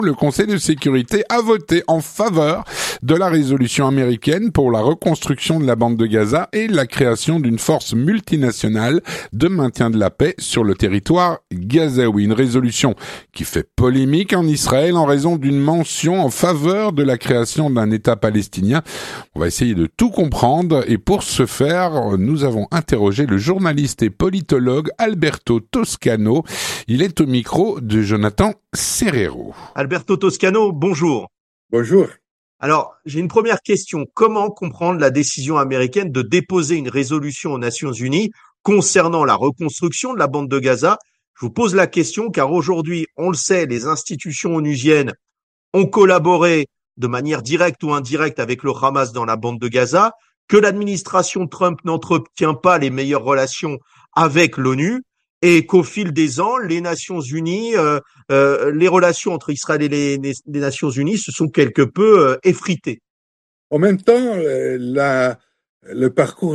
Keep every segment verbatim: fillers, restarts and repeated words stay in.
le Conseil de sécurité a voté en faveur de la résolution américaine pour la reconstruction de la bande de Gaza et la création d'une force multinationale de maintien de la paix sur le territoire gazaoui. Une résolution qui fait polémique en Israël en raison d'une mention en faveur de la création d'un État palestinien. On va essayer de tout comprendre et pour ce faire, nous avons interrogé le journaliste et politologue Alberto Toscano. Il est au micro de Jonathan Serrero. Alberto Toscano, bonjour. Bonjour. Alors, j'ai une première question. Comment comprendre la décision américaine de déposer une résolution aux Nations Unies concernant la reconstruction de la bande de Gaza? Je vous pose la question car aujourd'hui, on le sait, les institutions onusiennes ont collaboré de manière directe ou indirecte avec le Hamas dans la bande de Gaza, que l'administration Trump n'entretient pas les meilleures relations avec l'ONU, et qu'au fil des ans, les Nations Unies, euh, euh, les relations entre Israël et les, les, les Nations Unies se sont quelque peu euh, effritées. En même temps, la, le parcours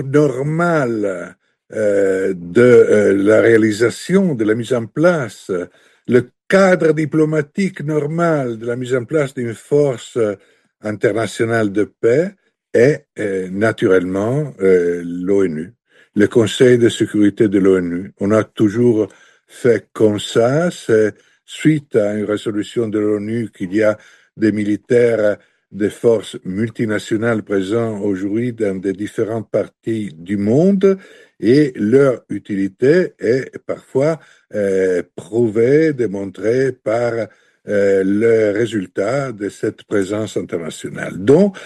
normal euh, de euh, la réalisation, de la mise en place, le cadre diplomatique normal de la mise en place d'une force internationale de paix est euh, naturellement euh, l'ONU. Le Conseil de sécurité de l'ONU. On a toujours fait comme ça. C'est suite à une résolution de l'ONU qu'il y a des militaires des forces multinationales présents aujourd'hui dans des différentes parties du monde et leur utilité est parfois euh, prouvée, démontrée par Euh, le résultat de cette présence internationale. Donc,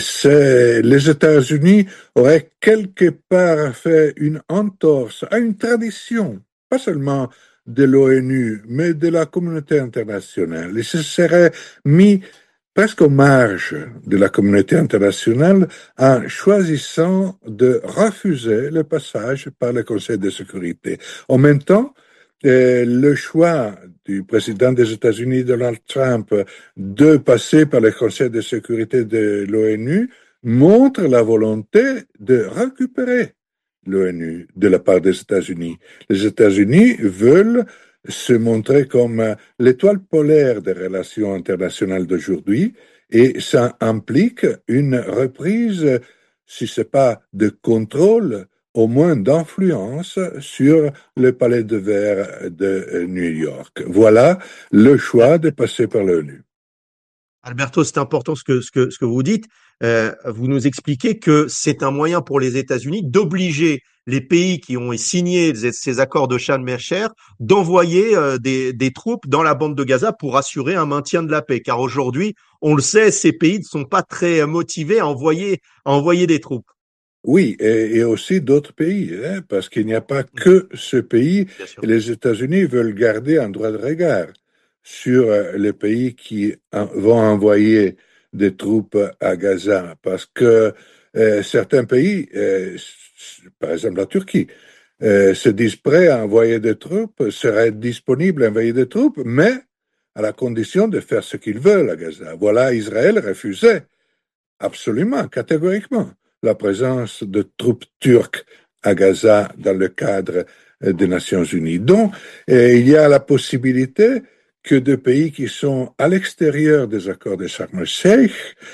c'est, les États-Unis auraient quelque part fait une entorse à une tradition, pas seulement de l'ONU, mais de la communauté internationale. Ils se seraient mis presque aux marges de la communauté internationale en choisissant de refuser le passage par le Conseil de sécurité. En même temps, Euh, le choix du président des États-Unis, Donald Trump, de passer par le Conseil de sécurité de l'ONU montre la volonté de récupérer l'ONU de la part des États-Unis. Les États-Unis veulent se montrer comme l'étoile polaire des relations internationales d'aujourd'hui et ça implique une reprise, si c'est pas de contrôle, au moins d'influence sur le palais de verre de New York. Voilà le choix de passer par l'ONU. Alberto, c'est important ce que, ce que, ce que vous dites. Euh, vous nous expliquez que c'est un moyen pour les États-Unis d'obliger les pays qui ont signé ces accords de Sharm el-Sheikh d'envoyer euh, des, des troupes dans la bande de Gaza pour assurer un maintien de la paix. Car aujourd'hui, on le sait, ces pays ne sont pas très motivés à envoyer, à envoyer des troupes. Oui, et, et aussi d'autres pays, hein, parce qu'il n'y a pas que ce pays. Et les États-Unis veulent garder un droit de regard sur les pays qui en, vont envoyer des troupes à Gaza, parce que euh, certains pays, euh, par exemple la Turquie, euh, se disent prêts à envoyer des troupes, seraient disponibles à envoyer des troupes, mais à la condition de faire ce qu'ils veulent à Gaza. Voilà, Israël refusait absolument, catégoriquement, la présence de troupes turques à Gaza dans le cadre des Nations Unies. Donc, il y a la possibilité que des pays qui sont à l'extérieur des accords de Sharm el-Sheikh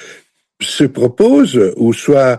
se proposent ou soient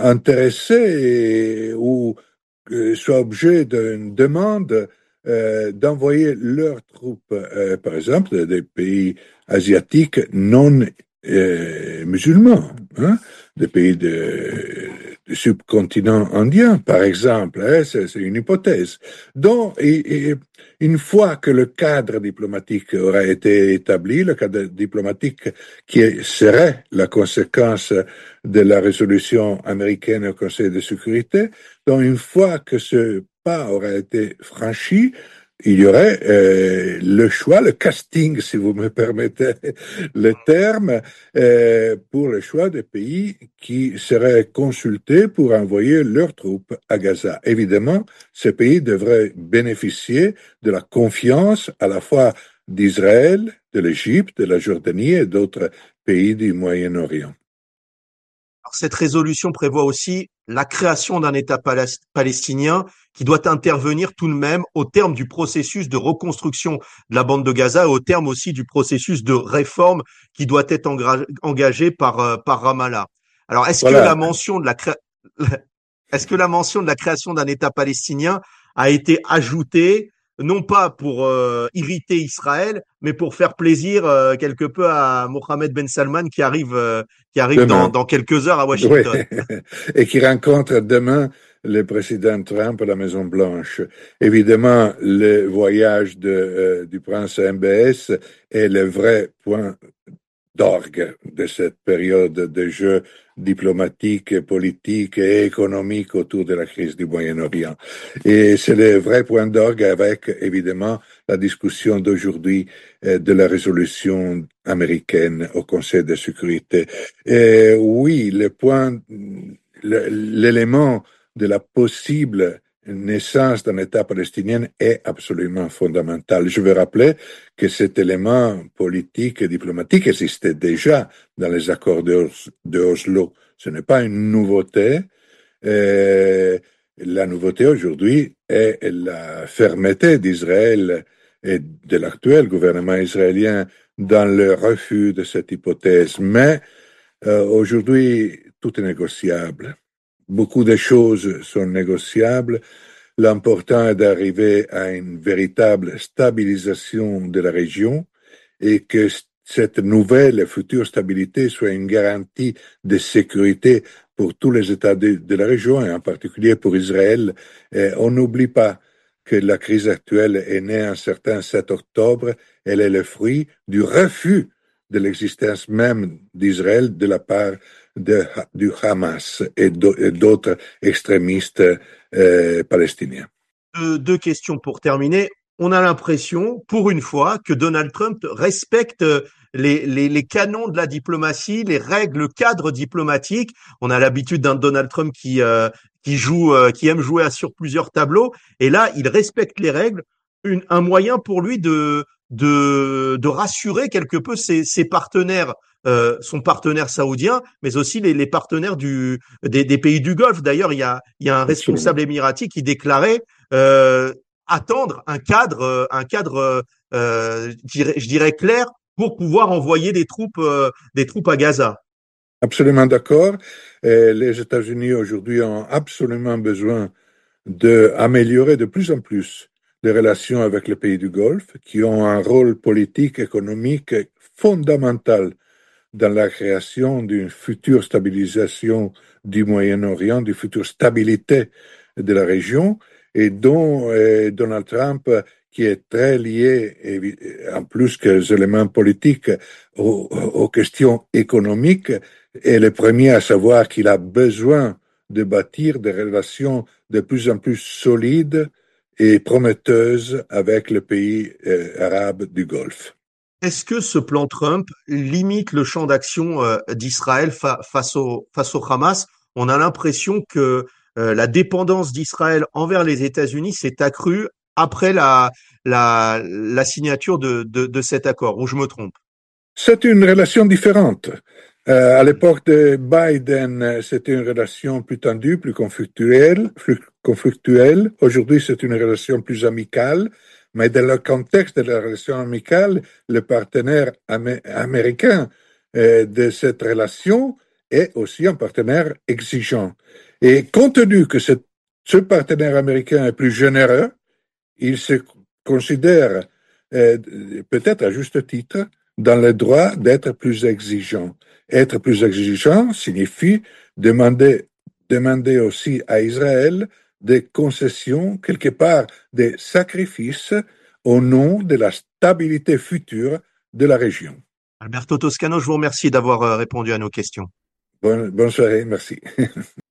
intéressés ou soient objets d'une demande euh, d'envoyer leurs troupes, euh, par exemple, des pays asiatiques non euh, musulmans, hein, des pays de, du subcontinent indien, par exemple, hein, c'est, c'est une hypothèse. Donc, et, et, une fois que le cadre diplomatique aura été établi, le cadre diplomatique qui serait la conséquence de la résolution américaine au Conseil de sécurité, donc une fois que ce pas aura été franchi, il y aurait euh, le choix, le casting, si vous me permettez le terme, euh, pour le choix des pays qui seraient consultés pour envoyer leurs troupes à Gaza. Évidemment, ces pays devraient bénéficier de la confiance à la fois d'Israël, de l'Égypte, de la Jordanie et d'autres pays du Moyen-Orient. Alors, cette résolution prévoit aussi la création d'un État palas- palestinien qui doit intervenir tout de même au terme du processus de reconstruction de la bande de Gaza et au terme aussi du processus de réforme qui doit être engra- engagé par, euh, par Ramallah. Alors, est-ce que la Voilà. mention de la cré- est-ce que la mention de la création d'un État palestinien a été ajoutée, non pas pour euh, irriter Israël, mais pour faire plaisir euh, quelque peu à Mohammed Ben Salman qui arrive, euh, qui arrive dans, Demain. dans quelques heures à Oui. Washington. Et qui rencontre demain le président Trump à la Maison Blanche. Évidemment, le voyage de, euh, du prince à M B S est le vrai point d'orgue de cette période de jeu diplomatique, politique et économique autour de la crise du Moyen-Orient. Et c'est le vrai point d'orgue avec, évidemment, la discussion d'aujourd'hui euh, de la résolution américaine au Conseil de sécurité. Et oui, le point, le- l'élément de la possible naissance d'un État palestinien est absolument fondamental. Je veux rappeler que cet élément politique et diplomatique existait déjà dans les accords de, Os- de Oslo. Ce n'est pas une nouveauté. Euh, la nouveauté aujourd'hui est la fermeté d'Israël et de l'actuel gouvernement israélien dans le refus de cette hypothèse. Mais euh, aujourd'hui, tout est négociable. Beaucoup de choses sont négociables. L'important est d'arriver à une véritable stabilisation de la région et que cette nouvelle et future stabilité soit une garantie de sécurité pour tous les États de, de la région et en particulier pour Israël. Et on n'oublie pas que la crise actuelle est née un certain sept octobre. Elle est le fruit du refus de l'existence même d'Israël de la part de, du Hamas et d'autres extrémistes euh, palestiniens. Deux, deux questions pour terminer. On a l'impression, pour une fois, que Donald Trump respecte les, les, les canons de la diplomatie, les règles, le cadre diplomatique. On a l'habitude d'un Donald Trump qui, euh, qui joue, euh, qui aime jouer sur plusieurs tableaux. Et là, il respecte les règles. Une, un moyen pour lui de, de, de rassurer quelque peu ses, ses partenaires, euh, son partenaire saoudien, mais aussi les, les partenaires du, des, des pays du Golfe. D'ailleurs, il y a, il y a un Absolument. responsable émirati qui déclarait euh, attendre un cadre, un cadre, euh, je, dirais, je dirais clair pour pouvoir envoyer des troupes, euh, des troupes à Gaza. Absolument d'accord. Et les États-Unis aujourd'hui ont absolument besoin d'améliorer de plus en plus les relations avec les pays du Golfe, qui ont un rôle politique, économique fondamental dans la création d'une future stabilisation du Moyen-Orient, d'une future stabilité de la région, et dont euh, Donald Trump, qui est très lié, en plus que les éléments politiques, aux, aux questions économiques, est le premier à savoir qu'il a besoin de bâtir des relations de plus en plus solides et prometteuses avec les pays euh, arabes du Golfe. Est-ce que ce plan Trump limite le champ d'action euh, d'Israël fa face au, face au Hamas? On a l'impression que euh, la dépendance d'Israël envers les États-Unis s'est accrue après la, la, la signature de, de, de cet accord, ou je me trompe? C'est une relation différente. Euh, à l'époque de Biden, c'était une relation plus tendue, plus conflictuelle. Plus conflictuelle. Aujourd'hui, c'est une relation plus amicale. Mais dans le contexte de la relation amicale, le partenaire amé américain euh, de cette relation est aussi un partenaire exigeant. Et compte tenu que ce, ce partenaire américain est plus généreux, il se considère, euh, peut-être à juste titre, dans le droit d'être plus exigeant. Être plus exigeant signifie demander, demander aussi à Israël des concessions, quelque part des sacrifices au nom de la stabilité future de la région. Alberto Toscano, je vous remercie d'avoir euh, répondu à nos questions. Bonne, bonne soirée, merci.